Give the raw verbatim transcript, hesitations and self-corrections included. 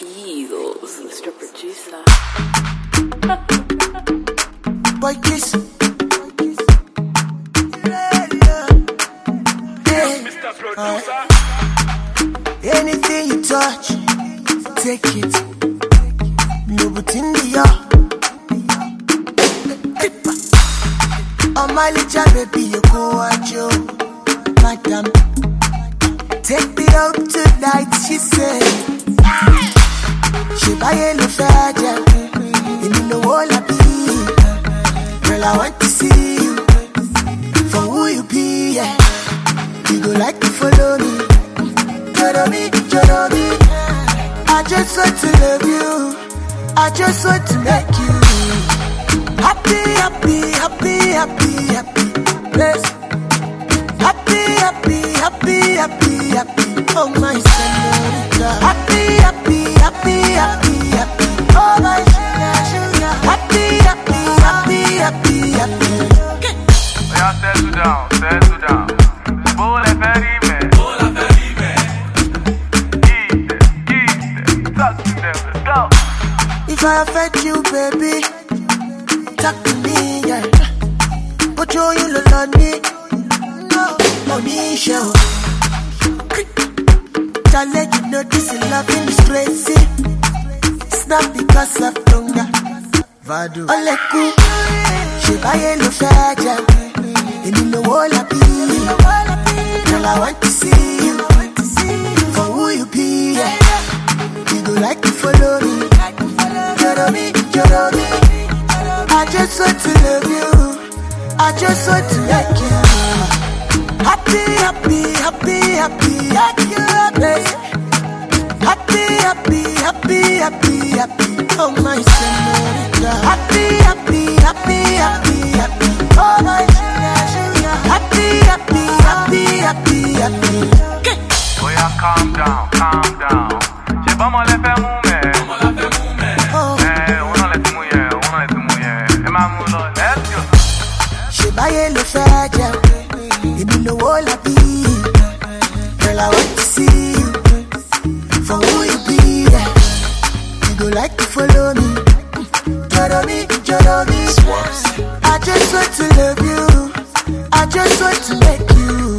Beatles, Mister Producer. Boy, kiss. Mister Producer. Anything you touch, take it. No but in the yard. On my little baby, you go at you, madam. Take me out tonight, she said. She buy a little faja, and you know all I be. Girl, I want to see you for who you be. Yeah. You go like to follow me, follow me, follow me. I just want to love you. I just want to make you happy, happy, happy, happy, happy. Bless. Happy, happy, happy, happy, happy. Oh my señorita. Happy, happy, happy, happy, happy. Oh my sugar, sugar. Happy, happy, happy, happy, happy. Okay. Yeah, settle down, settle down. Bola ferime, bola ferime. Eat it, eat it. Talk to them, let's go. If I offend you, baby, talk to me, yeah. But you, you look on me. No, money show. Charlie, you know this is loving is crazy. It's not because of hunger. Vadu. Ole ku, she buy a little faja. And you know all I be. Girl, I want to see you for who you be. Yeah. You go like to follow me. Follow me, follow me. I just want to love you. I just want to make you happy, happy, happy, happy, happy, happy, happy, happy, happy, happy, happy. Oh my señorita. Happy, happy, happy, happy, happy. Oh my sugar, happy, happy, happy, happy, happy. Okay. Oh yeah, calm down, calm down. J'ai pas mal fait moumer, pas mal fait moumer. Eh, on a laissé mouiller, on a laissé mouiller. Et ma moula, let's go. She buy a little faja. You know all I be. Girl, I want to see you for who you be. Yeah. You go like to follow me, follow me, follow me. I just want to love you. I just want to make you